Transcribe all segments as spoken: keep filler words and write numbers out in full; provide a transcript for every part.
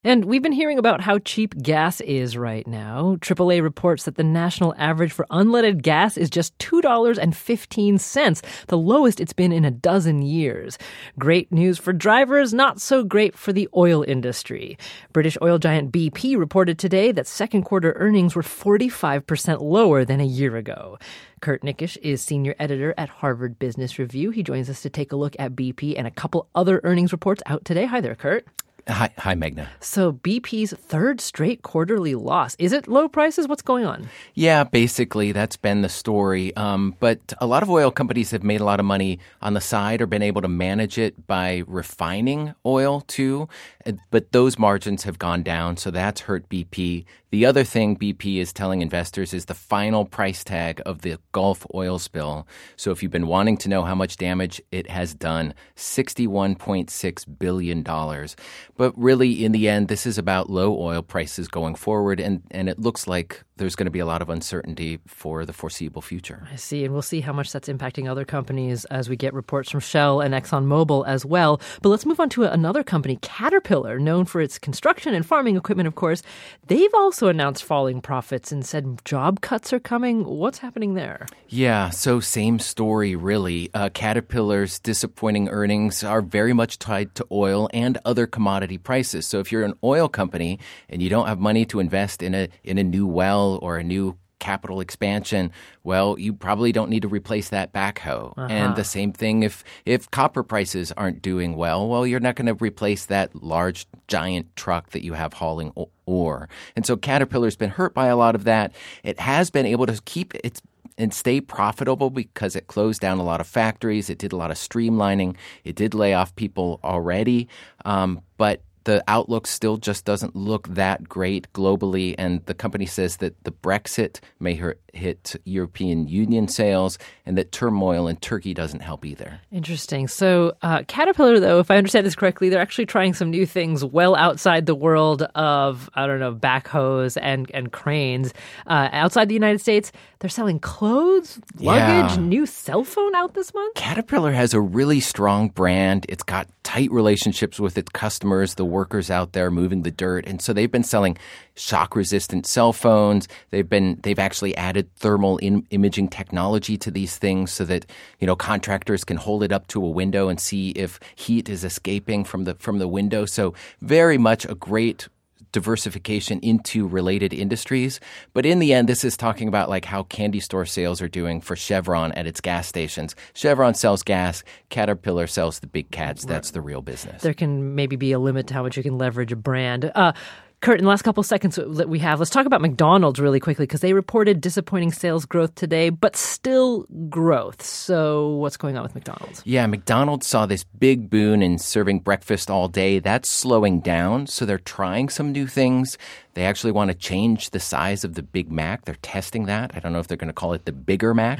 And we've been hearing about how cheap gas is right now. triple A reports that the national average for unleaded gas is just two dollars and fifteen cents, the lowest it's been in a dozen years. Great news for drivers, not so great for the oil industry. British oil giant B P reported today that second quarter earnings were forty-five percent lower than a year ago. Kurt Nickisch is senior editor at Harvard Business Review. He joins us to take a look at B P and a couple other earnings reports out today. Hi there, Kurt. Hi, hi, Meghna. So B P's third straight quarterly loss. Is it low prices? What's going on? Yeah, basically, that's been the story. Um, but a lot of oil companies have made a lot of money on the side or been able to manage it by refining oil, too. But those margins have gone down, so that's hurt B P. The other thing B P is telling investors is the final price tag of the Gulf oil spill. So if you've been wanting to know how much damage it has done, sixty-one point six billion dollars. But really, in the end, this is about low oil prices going forward, and, and it looks like there's going to be a lot of uncertainty for the foreseeable future. I see, and we'll see how much that's impacting other companies as we get reports from Shell and ExxonMobil as well. But let's move on to another company, Caterpillar, known for its construction and farming equipment, of course. They've also announced falling profits and said job cuts are coming. What's happening there? Yeah, so same story, really. Uh, Caterpillar's disappointing earnings are very much tied to oil and other commodity prices. So if you're an oil company and you don't have money to invest in a in a new well or a new capital expansion, well, you probably don't need to replace that backhoe. Uh-huh. And the same thing if if copper prices aren't doing well, well, you're not going to replace that large, giant truck that you have hauling ore. And so Caterpillar's been hurt by a lot of that. It has been able to keep its and stay profitable because it closed down a lot of factories. It did a lot of streamlining. It did lay off people already. Um, but the outlook still just doesn't look that great globally, and the company says that the Brexit may hit European Union sales and that turmoil in Turkey doesn't help either. Interesting. So uh, Caterpillar, though, if I understand this correctly, they're actually trying some new things well outside the world of, I don't know, backhoes and, and cranes. Uh, outside the United States, they're selling clothes, luggage, Yeah. new cell phone out this month? Caterpillar has a really strong brand. It's got tight relationships with its customers, the workers out there moving the dirt. And so they've been selling shock-resistant cell phones. They've been they've actually added thermal in, imaging technology to these things so that, you know, contractors can hold it up to a window and see if heat is escaping from the from the window. So very much a great diversification into related industries. But in the end, this is talking about like how candy store sales are doing for Chevron at its gas stations. Chevron sells gas. Caterpillar sells the big cats. That's right. The real business. There can maybe be a limit to how much you can leverage a brand. Uh, Kurt, in the last couple of seconds that we have, let's talk about McDonald's really quickly because they reported disappointing sales growth today, but still growth. So what's going on with McDonald's? Yeah, McDonald's saw this big boon in serving breakfast all day. That's slowing down, so they're trying some new things. They actually want to change the size of the Big Mac. They're testing that. I don't know if they're going to call it the Bigger Mac.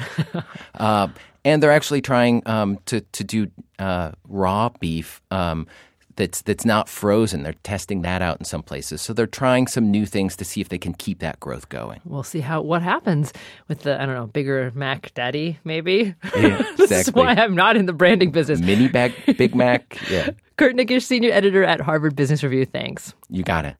uh, and they're actually trying um, to, to do uh, raw beef um That's that's not frozen. They're testing that out in some places. So they're trying some new things to see if they can keep that growth going. We'll see how what happens with the, I don't know, Bigger Mac Daddy, maybe? Yeah, exactly. This is why I'm not in the branding business. Mini bag, Big Mac, yeah. Kurt Nickisch, senior editor at Harvard Business Review. Thanks. You got it.